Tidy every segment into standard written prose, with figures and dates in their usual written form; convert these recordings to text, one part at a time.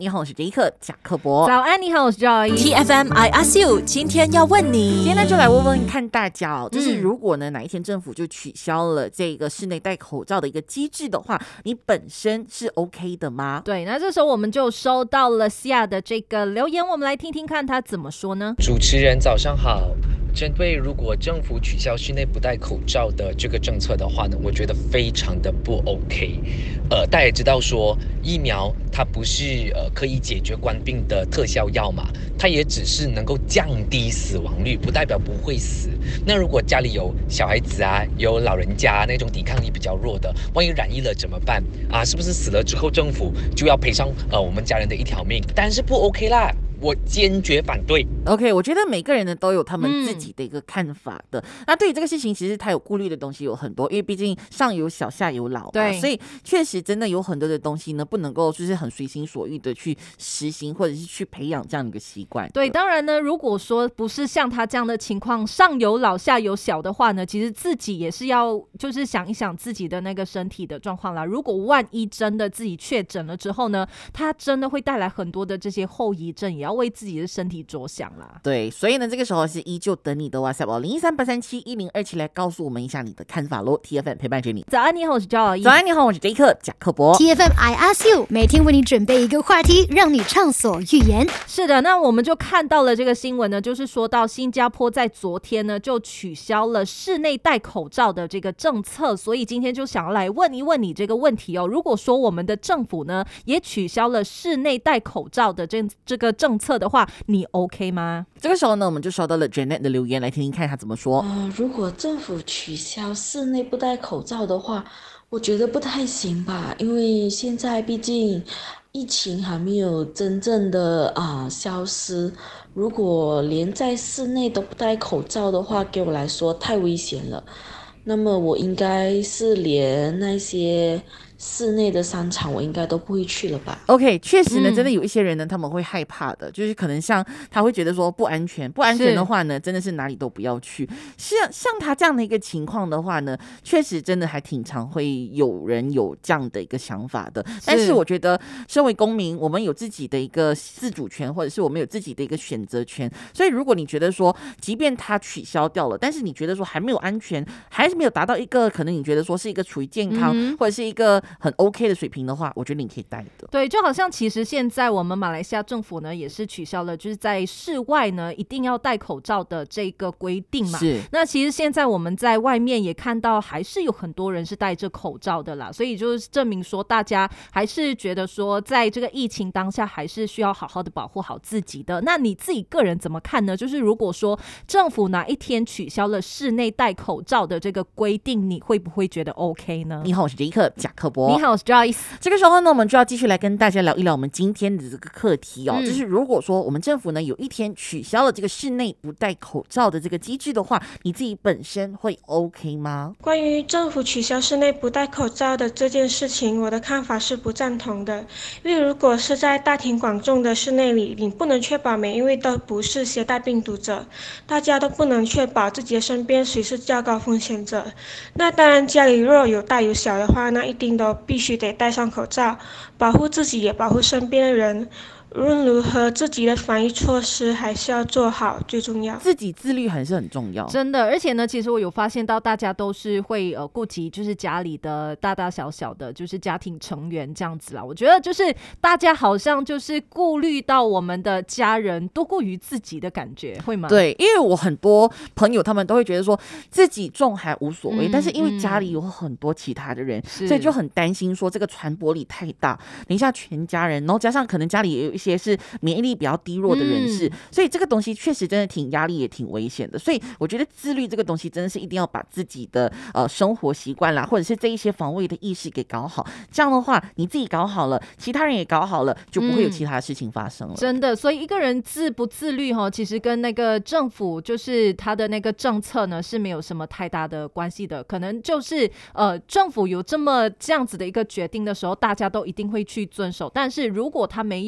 你好，我是杰克贾克伯。 早安，你好，我是 Joy。TFM I ask you， 今天要问你， 今天呢就来问问看大家哦，就是如果呢哪一天政府就取消了这个室内戴口罩的一个机制的话，你本身是 OK 的吗？ 对，那这时候我们就收到了西亚的这个留言，我们来听听看他怎么说呢？ 主持人早上好。针对如果政府取消室内不戴口罩的这个政策的话呢，我觉得非常的不 OK。大家也知道说，疫苗它不是可以解决冠病的特效药嘛，它也只是能够降低死亡率，不代表不会死。那如果家里有小孩子啊，有老人家那种抵抗力比较弱的，万一染疫了怎么办啊？是不是死了之后政府就要赔上我们家人的一条命？当然是不 OK 啦。我坚决反对。 OK， 我觉得每个人呢都有他们自己的一个看法的。那对于这个事情，其实他有顾虑的东西有很多，因为毕竟上有小下有老嘛， 对， 所以确实真的有很多的东西呢，不能够就是很随心所欲的去实行，或者是去培养这样的一个习惯。 对，当然呢，如果说不是像他这样的情况，上有老下有小的话呢，其实自己也是要就是想一想自己的那个身体的状况啦。如果万一真的自己确诊了之后呢，他真的会带来很多的这些后遗症，也要为自己的身体着想啦。 对，所以呢，这个时候是依旧等你的 WhatsApp 0138371027来告诉我们一下你的看法咯。TFM 陪伴着你。 早安，你好，我是 Joy。 早安，你好，我是杰克贾克伯。 TFM I ask you， 每天为你准备一个话题，让你畅所欲言。 是的，那我们就看到了这个新闻呢，就是说到新加坡在昨天呢就取消了室内戴口罩的这个政策，所以今天就想要来问一问你这个问题哦。如果说我们的政府呢也取消了室内戴口罩的这个政策的话，你 OK 吗？ 这个时候呢，我们就收到了 Janet 的留言，来听听看他怎么说。 如果政府取消室内不戴口罩的话，我觉得不太行吧，因为现在毕竟疫情还没有真正的消失。如果连在室内都不戴口罩的话，给我来说太危险了。那么我应该是连那些室内的商场我应该都不会去了吧。 OK， 确实呢真的有一些人呢他们会害怕的，就是可能像他会觉得说不安全的话呢，真的是哪里都不要去。像他这样的一个情况的话呢，确实真的还挺常会有人有这样的一个想法的。但是我觉得身为公民，我们有自己的一个自主权，或者是我们有自己的一个选择权。所以如果你觉得说即便他取消掉了，但是你觉得说还没有安全，还是没有达到一个可能你觉得说是一个处于健康，或者是一个很 OK 的水平的话，我觉得你可以戴的。 对，就好像其实现在我们马来西亚政府呢也是取消了就是在室外呢一定要戴口罩的这个规定嘛。 是。 那其实现在我们在外面也看到还是有很多人是戴着口罩的啦，所以就是证明说大家还是觉得说在这个疫情当下还是需要好好的保护好自己的。那你自己个人怎么看呢？就是如果说政府哪一天取消了室内戴口罩的这个规定，你会不会觉得 OK 呢？ 你好，我是杰克贾克伯。 你好，我是 Joyce。 这个时候呢，我们就要继续来跟大家聊一聊我们今天的这个课题哦，就是如果说我们政府呢有一天取消了这个室内不戴口罩的这个机制的话，你自己本身会 OK 吗？ 关于政府取消室内不戴口罩的这件事情，我的看法是不赞同的。因为如果是在大庭广众的室内里，你不能确保每一位都不是携带病毒者，大家都不能确保自己的身边谁是较高风险者。那当然家里若有大有小的话，那一定都必须得戴上口罩，保护自己也保护身边的人。无论如何，自己的防疫措施还是要做好，最重要。 自己自律还是很重要， 真的。而且呢，其实我有发现到大家都是会顾及就是家里的大大小小的，就是家庭成员这样子啦。我觉得就是大家好像就是顾虑到我们的家人多过于自己的感觉，会吗？ 对，因为我很多朋友他们都会觉得说自己中还无所谓，但是因为家里有很多其他的人，所以就很担心说这个传播力太大，等一下全家人，然后加上可能家里也有一些是免疫力比较低弱的人士，所以这个东西确实真的挺压力也挺危险的。所以我觉得自律这个东西真的是一定要把自己的生活习惯啦，或者是这一些防卫的意识给搞好，这样的话你自己搞好了，其他人也搞好了，就不会有其他的事情发生了。 真的，所以一个人自不自律其实跟那个政府就是他的那个政策呢是没有什么太大的关系的，可能就是政府有这样子的一个决定的时候，大家都一定会去遵守，但是如果他没有去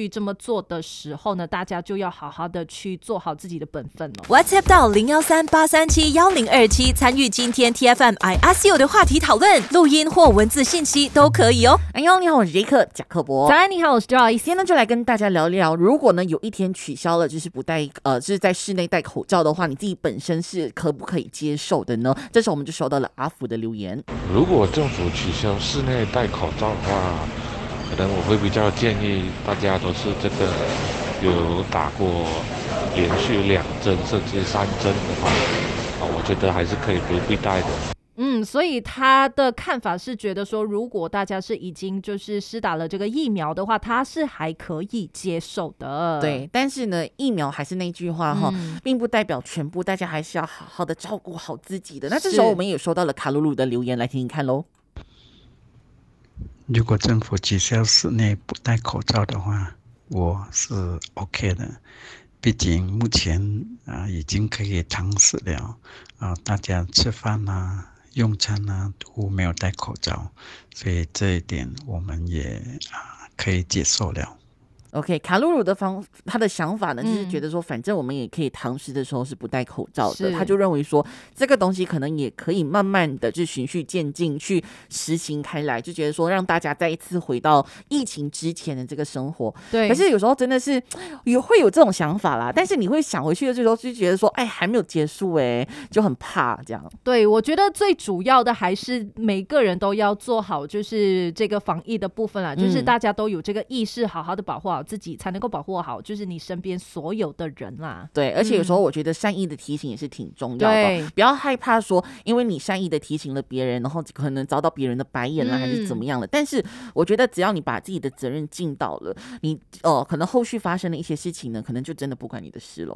去这么做的时候呢，大家就要好好的去做好自己的本分了。 WhatsApp 到013-837-1027参与今天 TFM I Ask You 的话题讨论，录音或文字信息都可以哦。 哎呦，你好，我是杰克贾克伯。 早安，你好，我是 Joyce。 今天呢，就来跟大家聊聊，如果呢有一天取消了就是不戴就是在室内戴口罩的话，你自己本身是可不可以接受的呢？这时候我们就收到了阿福的留言。 如果政府取消室内戴口罩的话，可能我会比较建议大家都是这个有打过连续2针甚至3针的话，我觉得还是可以不必戴的。 所以他的看法是觉得说，如果大家是已经就是施打了这个疫苗的话，他是还可以接受的。 对，但是呢，疫苗还是那句话哈，并不代表全部，大家还是要好好的照顾好自己的。那这时候我们也收到了卡鲁鲁的留言，来听听看喽。 如果政府取消室内不戴口罩的话，我是 OK 的。毕竟目前已经可以尝试了大家吃饭用餐都没有戴口罩，所以这一点我们也可以接受了。 OK， 卡露露的他的想法呢，就是觉得说，反正我们也可以堂食的时候是不戴口罩的，他就认为说，这个东西可能也可以慢慢的就循序渐进去实行开来，就觉得说让大家再一次回到疫情之前的这个生活。 对， 可是有时候真的是会有这种想法啦，但是你会想回去的时候就觉得说，哎，还没有结束就很怕这样。 对，我觉得最主要的还是每个人都要做好就是这个防疫的部分啦，就是大家都有这个意识，好好的保护好自己，才能够保护好就是你身边所有的人啦。 对，而且有时候我觉得善意的提醒也是挺重要的，不要害怕说因为你善意的提醒了别人，然后可能遭到别人的白眼了还是怎么样了，但是我觉得只要你把自己的责任尽到了，你可能后续发生的一些事情呢，可能就真的不关你的事了。